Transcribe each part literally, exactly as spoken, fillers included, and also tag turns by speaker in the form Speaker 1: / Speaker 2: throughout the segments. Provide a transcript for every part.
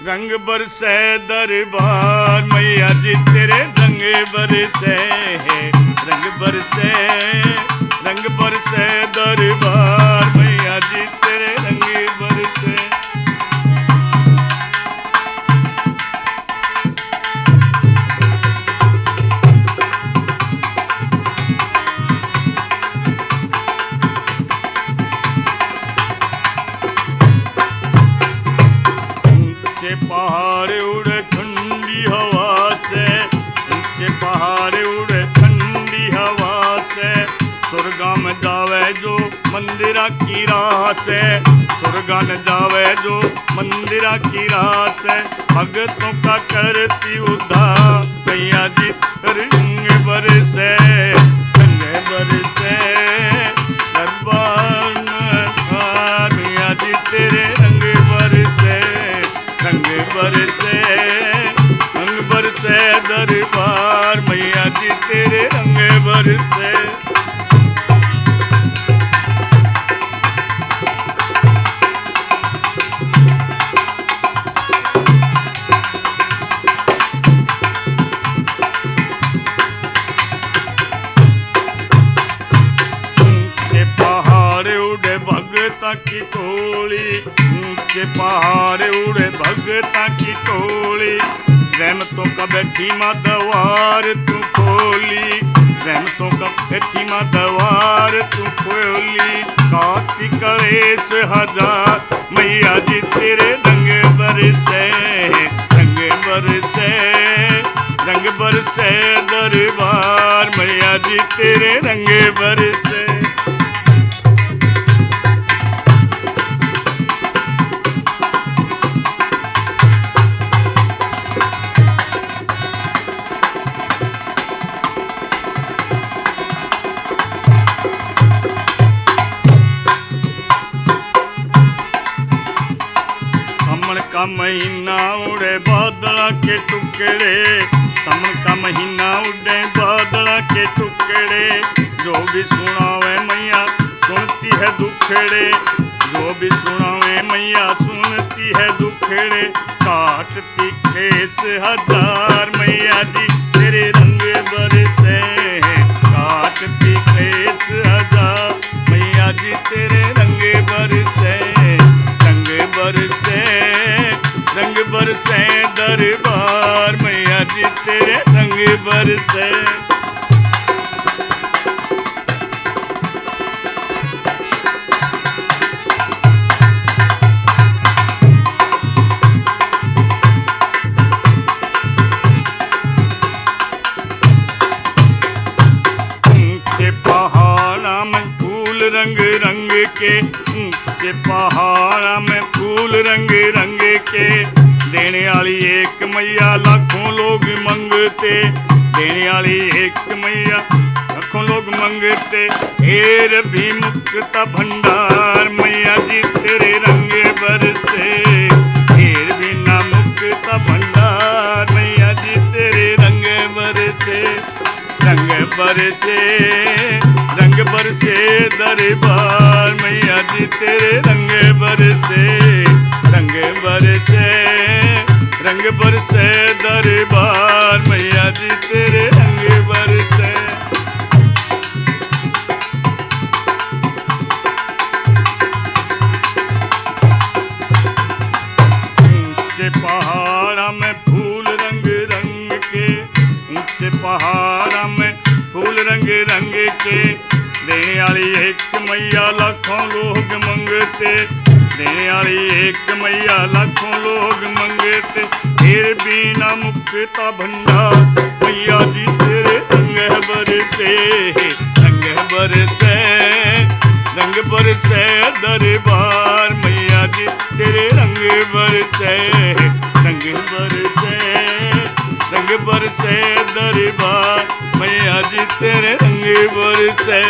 Speaker 1: रंग बरसे दरबार मैया जी तेरे रंग बरसे रंग बरसे रंग बरसे दरबार मैया जी तेरे रंग बरसे। ऊंचे पहाड़ उड़े ठंडी हवा से ऊंचे पहाड़ उड़े ठंडी हवा से स्वर्गा में जावे जो मंदिरा की राह से स्वर्गा में जावे जो मंदिरा की राह से भगतों का करती उद्धार मैया जी रंग बरसे रंग बरसे दरबार में मैया जी तेरे रंग बरसे रंग बरसे रंग बरसे दरबार मैया जी तेरे रंग बरसे। ऊंचे पहाड़ उड़े भगता की टोली ऊंचे पहाड़ उड़े भगता की टोली रहमतों का बैठी माँ दवार तू खोली रहमतों का बैठी माँ दवार तू खोली काटी कलेश हजार मैया जी तेरे रंग बरसे रंग बरसे रंग बरसे दरबार मैया जी तेरे रंग बरसे। सावन का महीना उड़े बादला के टुकड़े सावन का महीना उड़े बादला के टुकड़े जो भी सुनावे मैया सुनती है दुखड़े जो भी सुनावे मैया सुनती है दुखड़े काटती क्लेश हजार मैया जी तेरे रंग बरसे काटती क्लेश हजार मैया जी तेरे रंग बरसे रंग बरसे रंग बरसे दरबार मैया जी तेरे रंग बरसे। ऊंचे पहाड़ा में फूल रंग रंग के ऊंचे पहाड़ा में फूल रंग रंग के देने वाली एक मैया लाखों लोग मंगते देने वाली एक मैया लाखों लोग मंगते हेर भी मुक्ता भंडार मैया जी तेरे रंग बरसे हेर भी ना मुक्ता भंडार मैया जी तेरे रंग बरसे रंग बरसे रंग बरसे दरबार मैया जी तेरे रंग बरसे रंग बरसे रंग बरसे दरबार मैया जी तेरे रंग बरसे। ऊंचे पहाड़ा में फूल रंग रंग के ऊंचे पहाड़ा में फूल रंग रंग के देने वाली एक मैया लाखों लोग मंगते देने वाली एक मैया लाखों लोग मंगते फिर भी ना मुक्ता भंडार मैया जी तेरे रंग बरसे रंग बरसे रंग बरसे दरबार मैया जी तेरे रंग बरसे रंग बरसे रंग बरसे दरबार मैया जी तेरे रंग बरसे।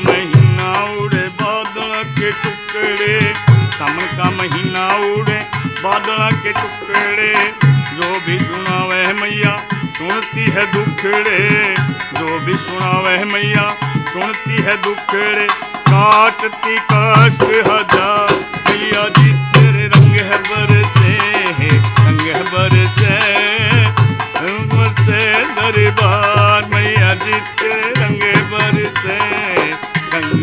Speaker 1: सावन का महीना उड़े बादलों के टुकड़े जो भी सुनावे मैया सुनती है दुखड़े, जो भी सुनावे मैया सुनती है दुखड़े, काटती कष्ट हजार मैया जी तेरे रंग है बरसे, रंग है बरसे बरसे दरबार मैया जी तेरे रंग है बरसे रंग।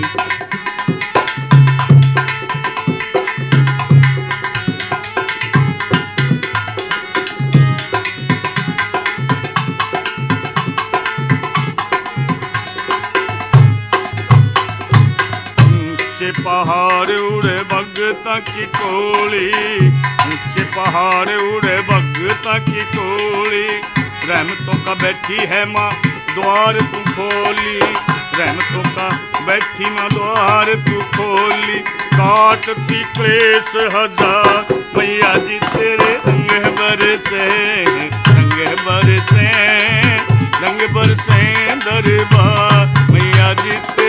Speaker 1: ऊंचे पहाड़ उड़े भगता की टोली, ऊंचे पहाड़ उड़े भगता की टोली, रहमतों का बैठी है माँ द्वार तू खोली, रहमतों का बैठी माँ द्वार तू खोली, काटती क्लेश हजार मैया जी तेरे रंग बरसे, रंग बरसे रंग बरसे दरबार मैया जी तेरे